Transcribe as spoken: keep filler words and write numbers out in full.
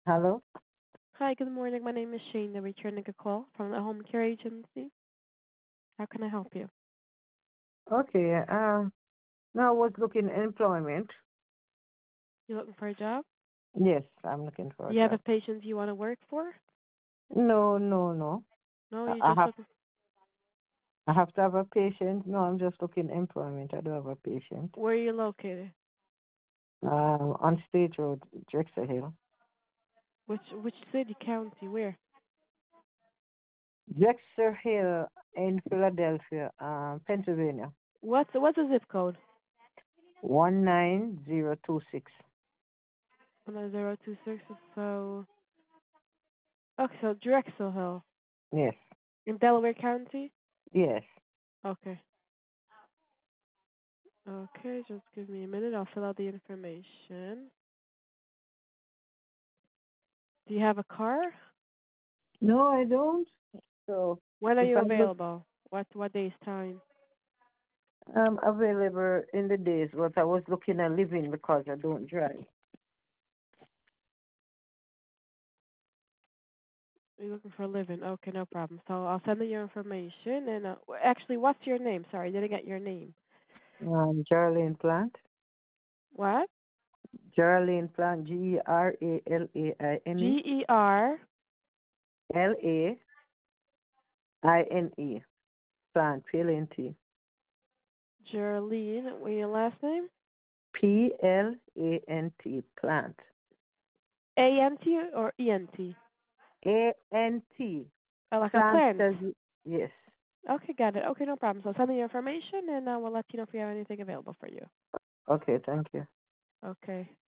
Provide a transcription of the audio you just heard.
Hello? Hi, good morning. My name is Shane. I'm returning a call from the home care agency. How can I help you? Okay. Um, now I was looking employment. You looking for a job? Yes, I'm looking for Do a you have a job. patient you want to work for? No, no, no. No, I you I just have looking. I have to have a patient. No, I'm just looking employment. I do have a patient. Where are you located? Um, on State Road, Drexel Hill. Which which city, county, where? Drexel Hill in Philadelphia, um, Pennsylvania. What's what's the zip code? One nine zero two six. One zero two six. So okay, so Drexel Hill Yes, in Delaware County. yes. Okay. Okay, just give me a minute. I'll fill out the information. Do you have a car? No, I don't. So When are if you I'm look, available? What what day's time? I'm available in the days, but I was looking at living because I don't drive. You're looking for a living. Okay, no problem. So I'll send you your information. And uh, w- actually, what's your name? Sorry, I didn't get your name. Um, Geraldine Plant. What? Geraldine Plant. G E R A L A I N G E. E R. L A I N E. Plant. P L A N T. Geraldine. What's your last name? P L A N T. Plant. A N T or E N T? A N T. Oh, like a Plant plant. says yes. Okay, got it. Okay, no problem. So I'll send you your information, and uh, we'll let you know if we have anything available for you. Okay, thank you. Okay.